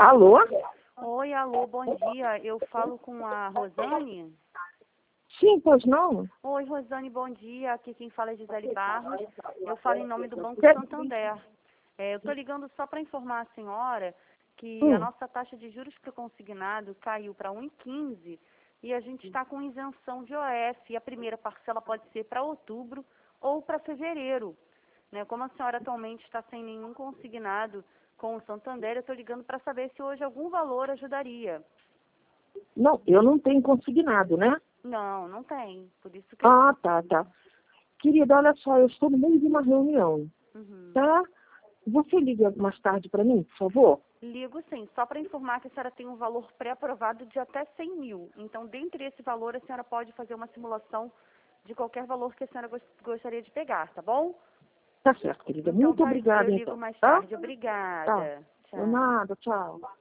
Alô? Oi, alô, bom dia. Eu falo com a Rosane. Sim, pois não? Oi, Rosane, bom dia. Aqui quem fala é Gisele Barros. Eu falo em nome do Banco Que- Santander. Eu estou ligando só para informar a senhora que a Hum. nossa taxa de juros para o consignado caiu para 1,15 e a gente está com isenção de OF. E a primeira parcela pode ser para outubro ou para fevereiro. Né? Como a senhora atualmente está sem nenhum consignado com o Santander, eu estou ligando para saber se hoje algum valor ajudaria. Não, eu não tenho consignado, né? Não, não tem. Por isso que eu... Ah, tá. Querida, olha só, eu estou no meio de uma reunião, Uhum. tá? Você liga mais tarde para mim, por favor? Ligo sim, só para informar que a senhora tem um valor pré-aprovado de até 100 mil. Então, dentre esse valor, a senhora pode fazer uma simulação de qualquer valor que a senhora gostaria de pegar, tá bom? Tá certo, querida. Então, Muito tá, eu obrigada, ligo então. mais Tá? tarde. Tá. Obrigada. Por Tchau. nada, tchau.